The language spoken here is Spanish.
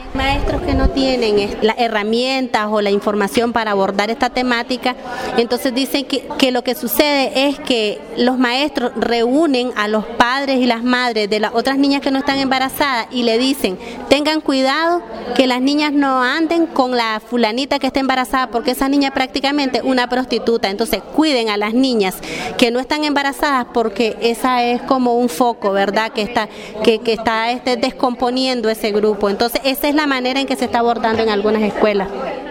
Maestros que no tienen las herramientas o la información para abordar esta temática, entonces dicen que lo que sucede es que los maestros reúnen a los padres y las madres de las otras niñas que no están embarazadas y le dicen, tengan cuidado que las niñas no anden con la fulanita que está embarazada porque esa niña es prácticamente una prostituta, entonces cuiden a las niñas que no están embarazadas porque esa es como un foco, ¿verdad? Que está descomponiendo ese grupo, entonces esa es la manera en que se está abordando en algunas escuelas.